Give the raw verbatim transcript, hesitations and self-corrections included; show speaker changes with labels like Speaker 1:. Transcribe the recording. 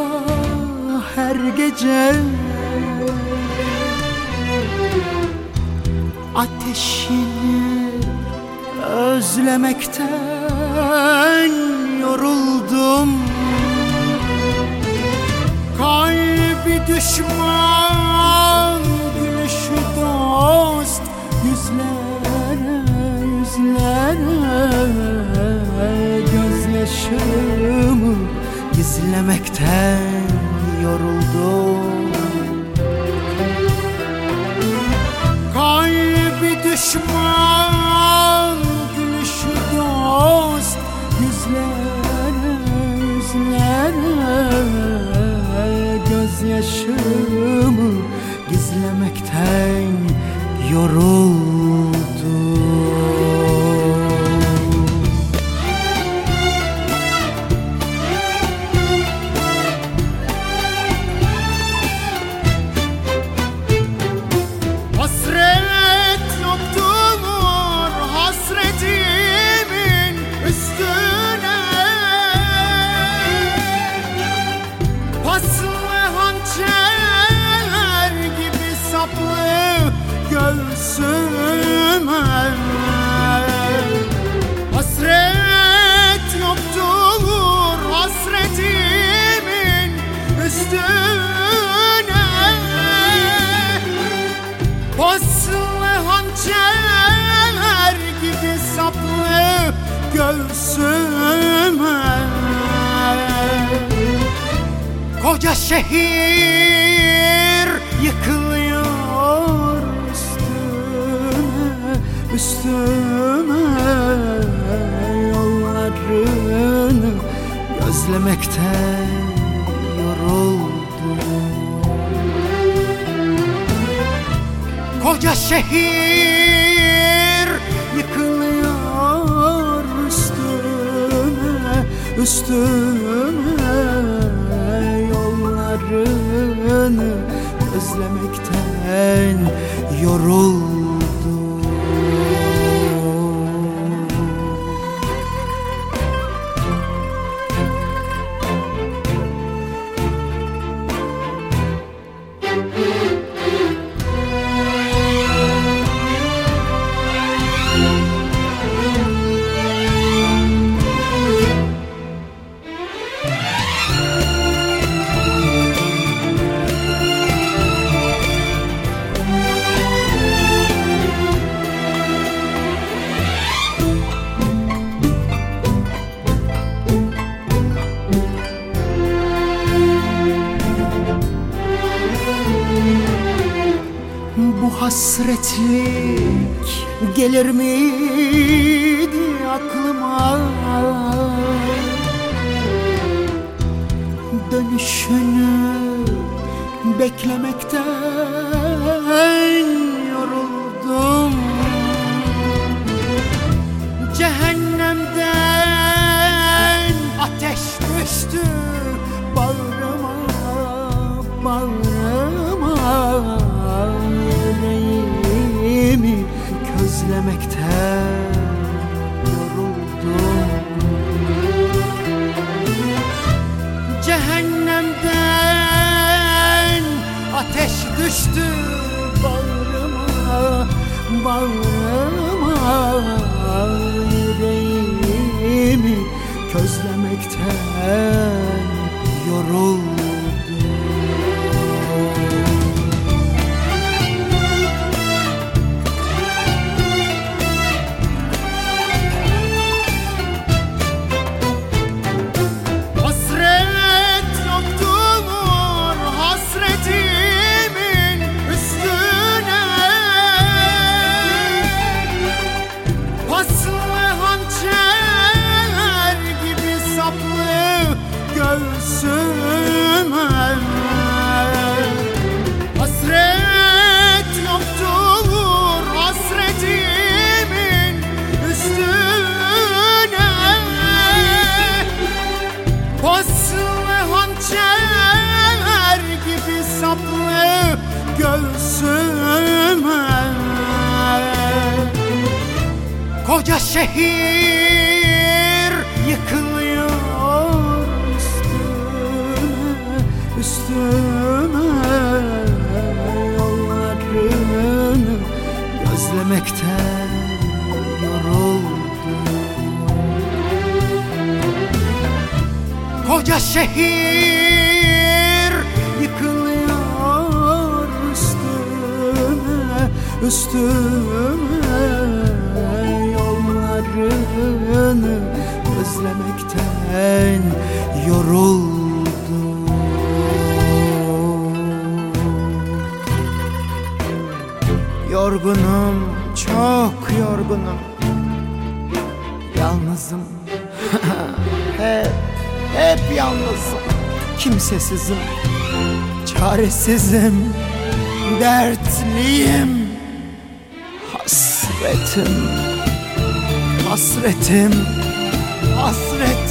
Speaker 1: her gece ateşini özlemekten yoruldum. Kalbi düşman, gülüşü dost, yüzlere yüzlere gözyaşımı gizlemekten yoruldum. Kalbi düşman, gülüşü dost, yüzlere yüzlere gözyaşımı gizlemekten yoruldum.
Speaker 2: Hasret yoktur hasretimin üstüne, paslı hançer gibi saplı göğsüme. Hasret yoktur hasretimin üstüne, paslı hançer gibi saplı göğsüme. Koca şehir yıkılıyor üstüme, üstüme. Yollarını gözlemekten yoruldum. Koca şehir yıkılıyor üstüme, üstüme. Yollarını gözlemekten yoruldum. Bu hasretlik gelir miydi aklıma? Dönüşünü beklemekten yoruldum. Cehennemden ateş düştü bağrıma, bağrıma. Yüreğimi közlemekten yoruldum. Cehennemden ateş düştü bağrıma, bağrıma. Yüreğimi közlemekten yoruldum. Göğsüme hasret yoktur hasretimin üstüne, paslı hançer gibi saplı göğsüme. Koca şehir yıkılıyor üstüme,
Speaker 1: üstüme yollarını gözlemekten yoruldum.
Speaker 2: Koca şehir
Speaker 1: yıkılıyor üstüme, üstüme yollarını gözlemekten yoruldum. Yorgunum, çok yorgunum. Yalnızım, hep, hep yalnızım. Kimsesizim, çaresizim, dertliyim. Hasretim, hasretim, hasretim.